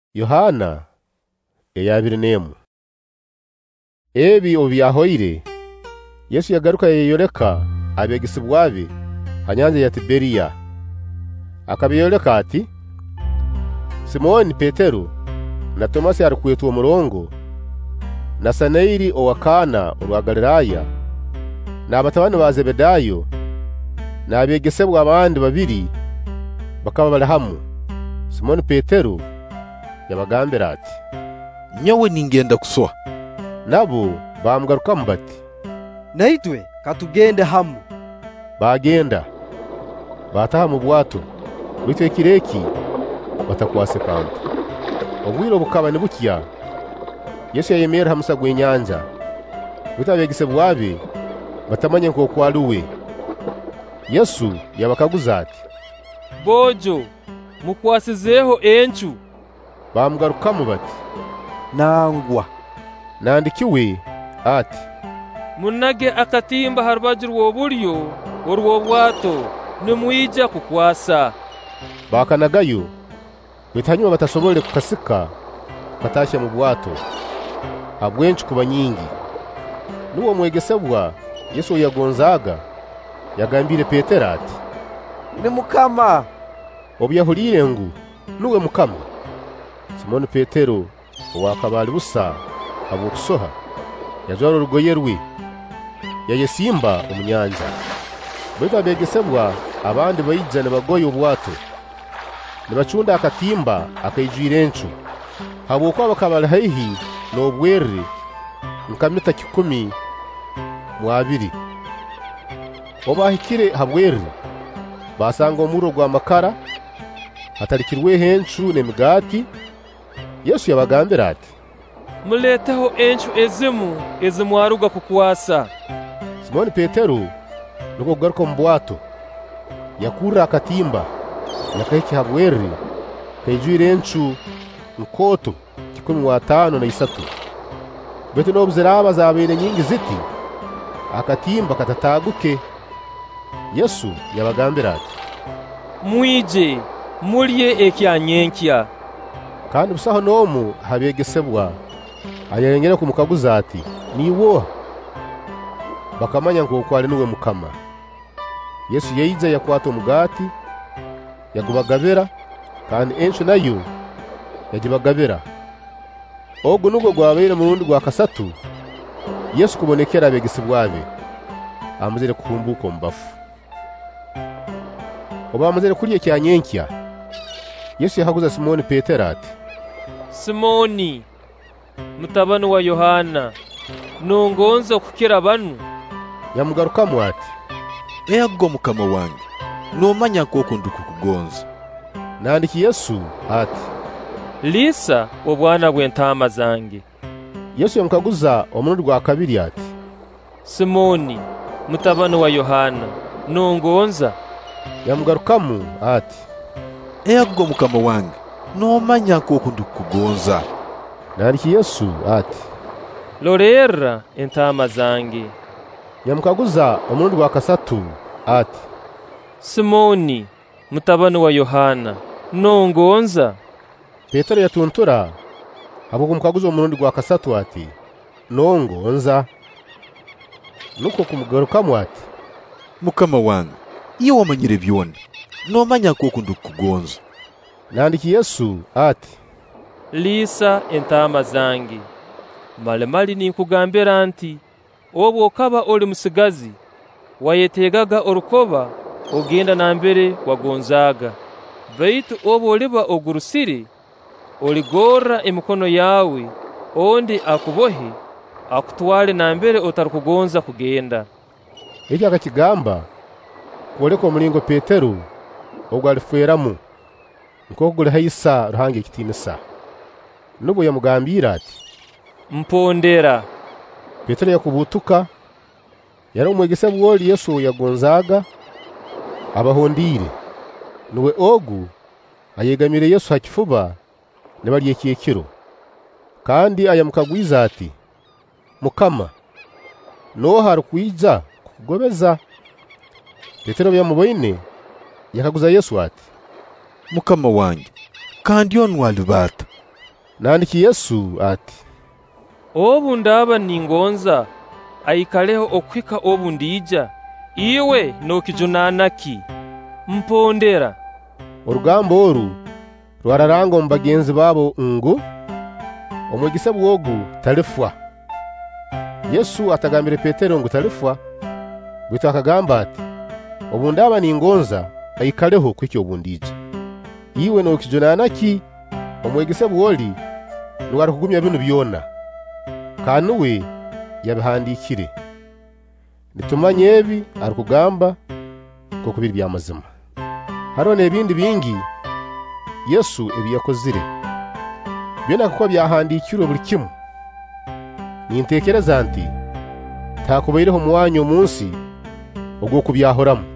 Yohana eyabiri nemu. Ebi obyahoire Yesu yagaruka yeyoreka abegisibwa be hanyanja ya Tiberiya. Akabiyoreka ati, Simoni Petero na Tomasi arikwetu omurongo na Sanairi owakana olwa Galilaya na abatabani ba Zebedayo na abegisibwa abandi babiri bakaba bali hamu. Simoni Petero yabagambira ati, nyawe ningenda kuswa. Nabo bamugarukamu bati, naitwe katugende hamu. Bagenda bataha mu bwato bitwe kireki batakwase kantu. Obwiro bukaba nibukya. Yesu yayemera hamusa gwenyanja bitabegisibwa be batamanye nko kwaluwe. Yesu yabakaguza ati, bojo mukwasizeho enchu. Bamugarukamu bati, Nangwa. Nandikiwe ati, munage akatimba harubaju rw'oburyo orw'obwato nimwija kukwasa. Bakanagayo bitanyuma batasobole kukasika batashye mu bwato habwenshi kuba nyingi. Nuwo mwegesebwa Yesu yagonzaga yagambire Petero ati, Ni Mukama. Obyahulire ngu nuwe Mukama. Simoni Petero owakabali busa abokusoha yajwara urugoye rwe yayesimba umunyanja. Bwita abegesebwa abandi bayijane bagoye obwato nibacunda akatimba akayijwira enchu haboko bakabali haihi n'obwerre nkamita 12. Obahikire habwerre basanga omuro gwa makara hatarikirwe henchu n'emigati. Yesu yabagambira ati, muleteho enchu ezimwaruga kukwasa. Simoni Petero nuko garuka mu bwato yakura akatimba yakahiki habwerre kayijwire enchu nkoto 15 betu nobuziraba zabene nyingi ziti akatimba katataguke. Yesu yabagambira ati, mwije mulye ekyanyenkya. Kandi busaho nomu habegesebwa ayengera kumukaguza ati, niwo. Bakamanya ngo kwali nuwe Mukama. Yesu yayiza yakwata omugati yagubagabira kandi enchu nayo yagibagabira. Ogo nugo gwabaire murundi gwa kasatu Yesu kubonekera abegesebwa be amuzire kukumbuka ombafu. Oba amuzire kurya kyanyenkya. Yesu yahaguza Simoni Petero ati, Simoni mutabani wa Yohana nongonza kukira banu. Yamugarukamu ati, Ego Mukama wange nomanya koko ndukukugonza. Nandiki Yesu ati, Lisa obwana bw'entama zange. Yesu yamukaguza omurundi gwa kabiri ati, Simoni mutabani wa Yohana nongonza. Yamugarukamu ati, Ego Mukama wange nomanya koko ndukukugonza. Nandiki Yesu ati, Lorera entama zange. Yamukaguza omurundi gwa kasatu ati, Simoni mutabani wa Yohana nongonza. Petero yatuntura abo kumukaguza omurundi gwa kasatu ati, nongonza. Nuko kumugarukamu ati, Mukama wange iyo wamanyire byona nomanya koko ndukukugonza. Nandiki Yesu ati, Lisa entama zange. Malemali ninkugambira nti obwo okaba oli musigazi wayetegaga orukoba ogenda nambere wagonzaga. Baitu obwo oliba ogurusire oligorra emikono yawe ondi akubohe akutwale nambere otarukugonza kugenda. Eki akakigamba kuoleka omulingo Petero ogwo alifweramu nkoko guli haisa ruhange ekitinisa. Nubo yamugambira ati, mpondera. Petero yakubutuka yari omwegesebwa oli Yesu yagonzaga abahondire. Nuwe ogu ayegamire Yesu hakifuba nibali ekyekiro kandi ayamukagwiza ati, Mukama noha arukwiza kukugobeza. Petero byamuboine yakaguza Yesu ati, Mukama wange kandi onu alibata Nandiki Yesu ati, obu ndaba ningonza aikaleho okwika obu ndija, iwe nokijunanaki mpondera. Orugambo oru rwararanga omu bagenzi babo ngo omwegisa bwogu talifwa. Yesu atagambire Petero ngo talifwa, bwitu akagamba ati, obu ndaba ningonza aikaleho kwiki obu ndija, iwe nokijunanaki omwegisa bwoli nwari kugumya bino byona, kandi we yabihandikire. Nitumanye ebi ari kugamba ko kubiri byamazima. Hariho n'ebindi bingi Yesu ebi yakozire, byona kuko byahandikirwe buli kimu. Nintekereza nti takubaireho muwanyu omunsi ogwo kubyahoramu.